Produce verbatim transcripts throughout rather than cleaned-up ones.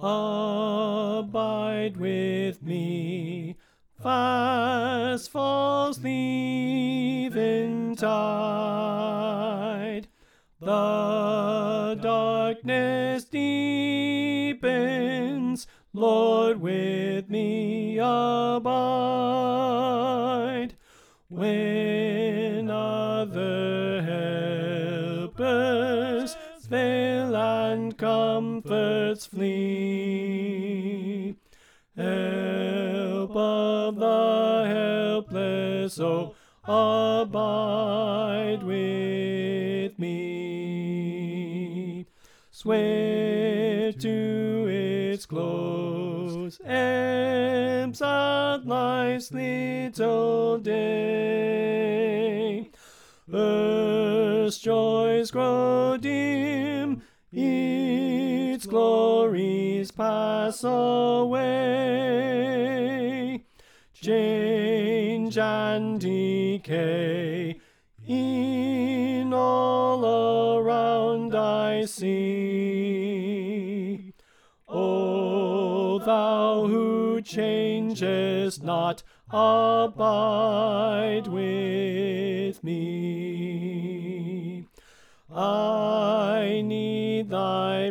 Abide with me, fast falls the eventide. The darkness deepens, Lord, with me abide. When other helpers fail and comforts flee, help of the helpless, oh, abide with me. Swift to its close ebbs out life's little day. Earth's joys grow dim, its glories pass away. Change and decay in all around I see. O thou who changest not, abide with me. I need thy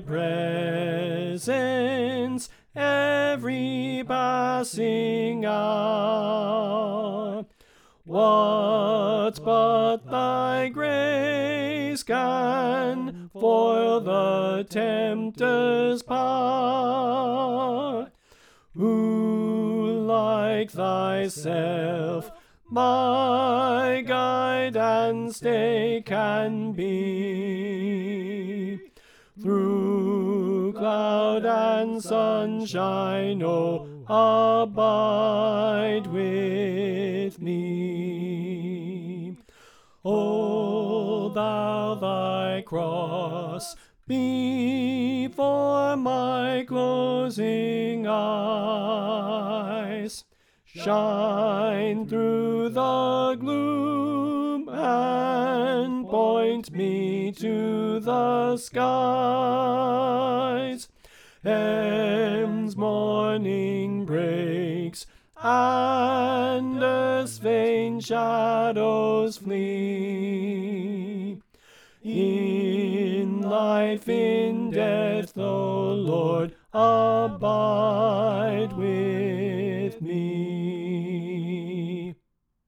presence every passing hour. What but thy grace can foil the tempter's power? Who like thyself my guide and stay can be? Through cloud and sunshine, oh, abide with me. Hold thou thy cross before my closing eyes. Shine through the gloom and point me to the skies. Heaven's morning breaks and earth's vain shadows flee. In life, in death,